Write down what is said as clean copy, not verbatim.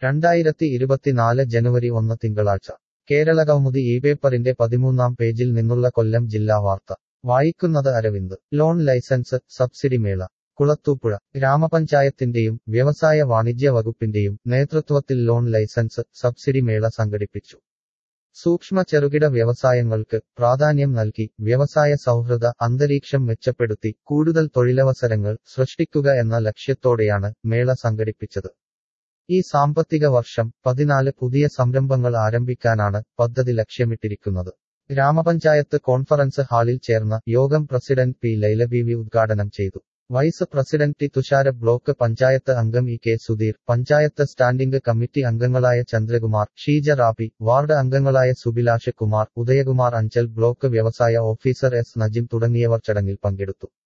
2024 ജനുവരി 1 തിങ്കളാഴ്ച കേരളകൗമുദി ഈ പേപ്പറിന്റെ 13-ാം പേജിൽ നിന്നുള്ള കൊല്ലം ജില്ലാ വാർത്ത വായിക്കുന്നത് അരവിന്ദ്. ലോൺ ലൈസൻസ് സബ്സിഡി മേള കുളത്തൂപ്പുഴ. ഗ്രാമപഞ്ചായത്തിന്റെയും വ്യവസായ വാണിജ്യ വകുപ്പിന്റെയും നേതൃത്വത്തിൽ ലോൺ ലൈസൻസ് സബ്സിഡി മേള സംഘടിപ്പിച്ചു. സൂക്ഷ്മ ചെറുകിട വ്യവസായങ്ങൾക്ക് പ്രാധാന്യം നൽകി വ്യവസായ സൗഹൃദ അന്തരീക്ഷം മെച്ചപ്പെടുത്തി കൂടുതൽ തൊഴിലവസരങ്ങൾ സൃഷ്ടിക്കുക എന്ന ലക്ഷ്യത്തോടെയാണ് മേള സംഘടിപ്പിച്ചത്. ഈ സാമ്പത്തിക വർഷം 14 പുതിയ സംരംഭങ്ങൾ ആരംഭിക്കാനാണ് പദ്ധതി ലക്ഷ്യമിട്ടിരിക്കുന്നത്. ഗ്രാമപഞ്ചായത്ത് കോൺഫറൻസ് ഹാളിൽ ചേർന്ന യോഗം പ്രസിഡന്റ് പി ലൈലബീവി ഉദ്ഘാടനം ചെയ്തു. Vice president T Thushara, block panchayat അംഗം ഇ കെ സുധീർ, പഞ്ചായത്ത് സ്റ്റാൻഡിംഗ് കമ്മിറ്റി അംഗങ്ങളായ ചന്ദ്രകുമാർ, ഷീജ റാബി, വാർഡ് അംഗങ്ങളായ സുബിലാഷ് കുമാർ, ഉദയകുമാർ അഞ്ചൽ, ബ്ലോക്ക് വ്യവസായ ഓഫീസർ എസ് നജിം തുടങ്ങിയവർ ചടങ്ങിൽ പങ്കെടുത്തു.